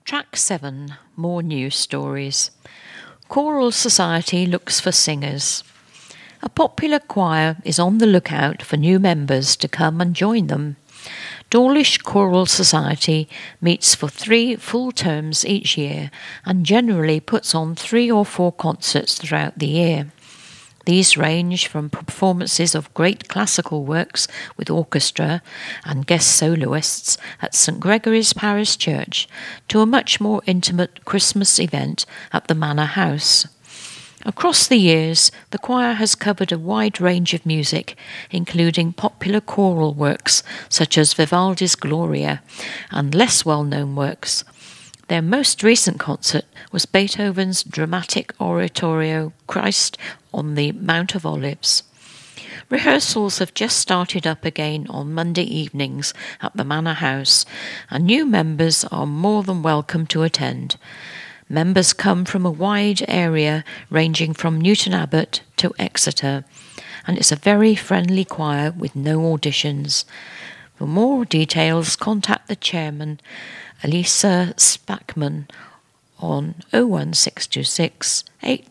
Track 7, more news stories. Choral Society looks for singers. A popular choir is on the lookout for new members to come and join them. Dawlish Choral Society meets for 3 full terms each year and generally puts on 3 or 4 concerts throughout the year. These range from performances of great classical works with orchestra and guest soloists at St Gregory's Parish Church to a much more intimate Christmas event at the Manor House. Across the years, the choir has covered a wide range of music, including popular choral works such as Vivaldi's Gloria and less well-known works. Their most recent concert was Beethoven's dramatic oratorio Christ on the Mount of Olives. Rehearsals have just started up again on Monday evenings at the Manor House, and new members are more than welcome to attend. Members come from a wide area ranging from Newton Abbot to Exeter, and it's a very friendly choir with no auditions. For more details, contact the chairman, Elisa Spackman, on 01626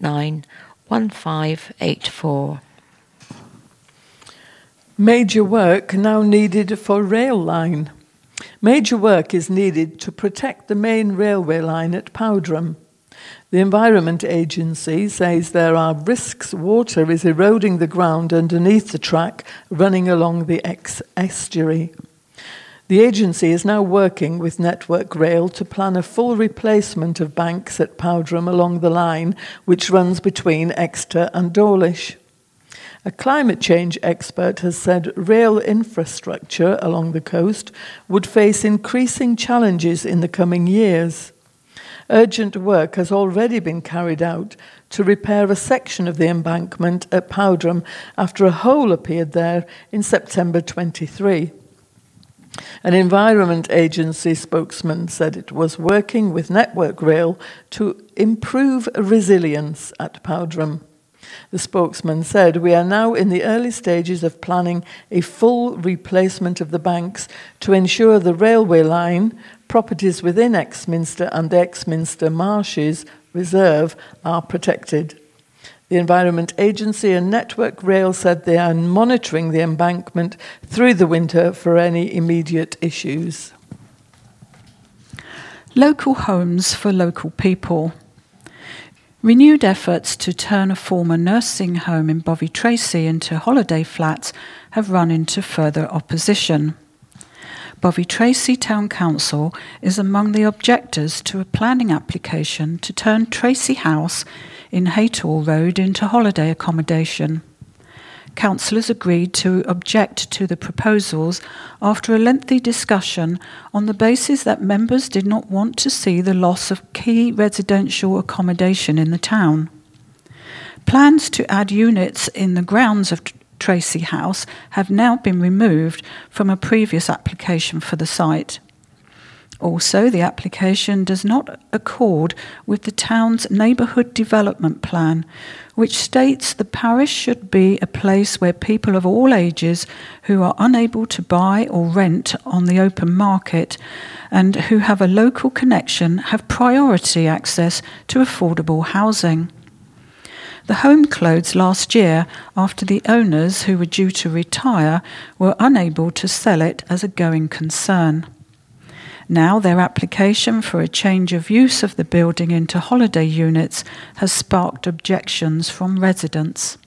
891584. Major work now needed for rail line. Major work is needed to protect the main railway line at Powdram. The Environment Agency says there are risks water is eroding the ground underneath the track running along the estuary. The agency is now working with Network Rail to plan a full replacement of banks at Powdram along the line, which runs between Exeter and Dawlish. A climate change expert has said rail infrastructure along the coast would face increasing challenges in the coming years. Urgent work has already been carried out to repair a section of the embankment at Powdram after a hole appeared there in September 23. An Environment Agency spokesman said it was working with Network Rail to improve resilience at Powdram. The spokesman said, "We are now in the early stages of planning a full replacement of the banks to ensure the railway line, properties within Exminster and the Exminster Marshes Reserve are protected." The Environment Agency and Network Rail said they are monitoring the embankment through the winter for any immediate issues. Local homes for local people. Renewed efforts to turn a former nursing home in Bovey Tracy into holiday flats have run into further opposition. Bovey Tracy Town Council is among the objectors to a planning application to turn Tracy House in Haytall Road into holiday accommodation. Councillors agreed to object to the proposals after a lengthy discussion on the basis that members did not want to see the loss of key residential accommodation in the town. Plans to add units in the grounds of Tracy House have now been removed from a previous application for the site. Also, the application does not accord with the town's neighbourhood development plan, which states the parish should be a place where people of all ages who are unable to buy or rent on the open market and who have a local connection have priority access to affordable housing. The home closed last year after the owners, who were due to retire, were unable to sell it as a going concern. Now their application for a change of use of the building into holiday units has sparked objections from residents.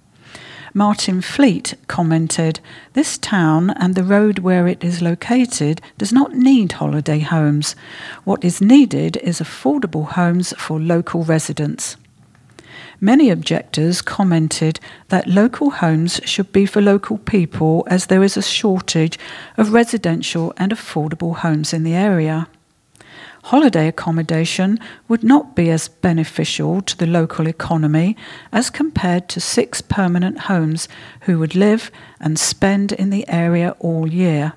Martin Fleet commented, "This town and the road where it is located does not need holiday homes. What is needed is affordable homes for local residents." Many objectors commented that local homes should be for local people as there is a shortage of residential and affordable homes in the area. Holiday accommodation would not be as beneficial to the local economy as compared to 6 permanent homes who would live and spend in the area all year.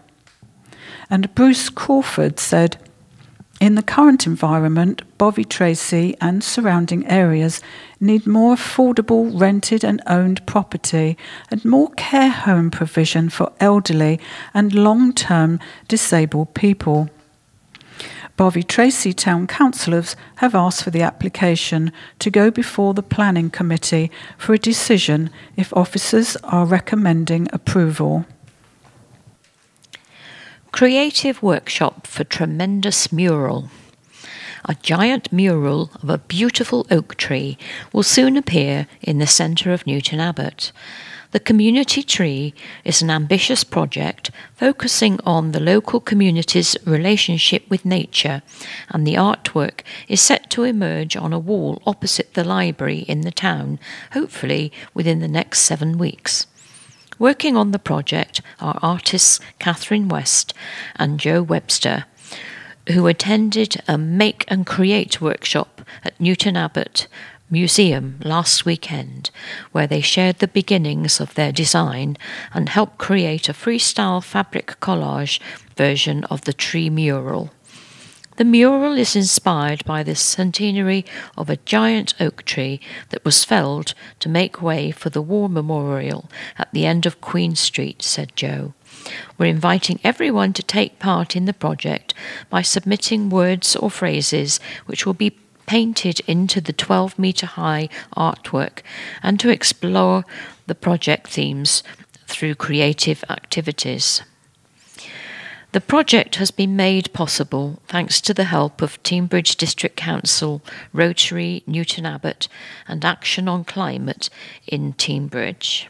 And Bruce Crawford said, "In the current environment, Bovey Tracy and surrounding areas need more affordable rented and owned property and more care home provision for elderly and long-term disabled people." Bovey Tracy Town Councillors have asked for the application to go before the Planning Committee for a decision if officers are recommending approval. Creative workshop for tremendous mural. A giant mural of a beautiful oak tree will soon appear in the centre of Newton Abbot. The community tree is an ambitious project focusing on the local community's relationship with nature, and the artwork is set to emerge on a wall opposite the library in the town, hopefully within the next 7 weeks. Working on the project are artists Catherine West and Joe Webster, who attended a Make and Create workshop at Newton Abbot Museum last weekend, where they shared the beginnings of their design and helped create a freestyle fabric collage version of the tree mural. The mural is inspired by the centenary of a giant oak tree that was felled to make way for the war memorial at the end of Queen Street, said Joe. We're inviting everyone to take part in the project by submitting words or phrases which will be painted into the 12-metre-high artwork, and to explore the project themes through creative activities. The project has been made possible thanks to the help of Teignbridge District Council, Rotary, Newton Abbot and Action on Climate in Teignbridge.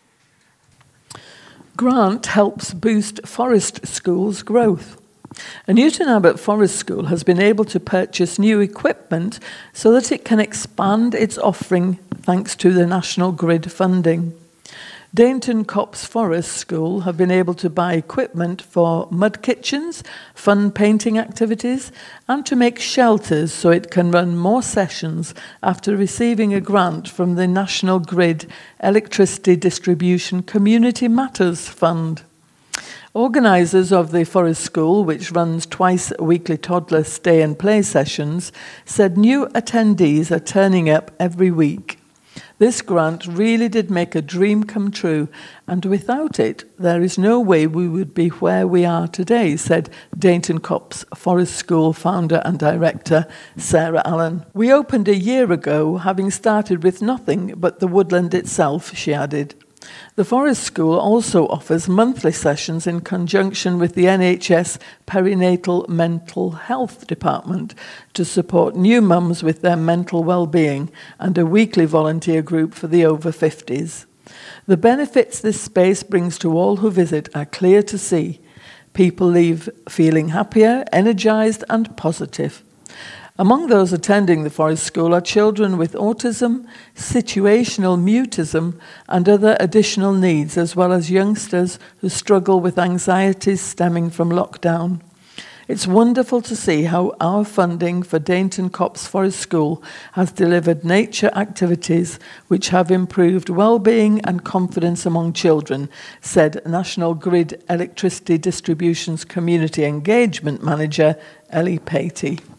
Grant helps boost Forest School's growth. A Newton Abbot Forest School has been able to purchase new equipment so that it can expand its offering thanks to the National Grid funding. Dainton Copse Forest School have been able to buy equipment for mud kitchens, fun painting activities, and to make shelters so it can run more sessions after receiving a grant from the National Grid Electricity Distribution Community Matters Fund. Organisers of the Forest School, which runs twice-weekly toddler stay and play sessions, said new attendees are turning up every week. This grant really did make a dream come true, and without it, there is no way we would be where we are today, said Dainton Copse Forest School founder and director Sarah Allen. We opened a year ago, having started with nothing but the woodland itself, she added. The Forest School also offers monthly sessions in conjunction with the NHS Perinatal Mental Health Department to support new mums with their mental well-being, and a weekly volunteer group for the over 50s. The benefits this space brings to all who visit are clear to see. People leave feeling happier, energised and positive. Among those attending the Forest School are children with autism, situational mutism, and other additional needs, as well as youngsters who struggle with anxieties stemming from lockdown. It's wonderful to see how our funding for Dainton Copse Forest School has delivered nature activities which have improved well-being and confidence among children, said National Grid Electricity Distribution's Community Engagement Manager, Ellie Patey.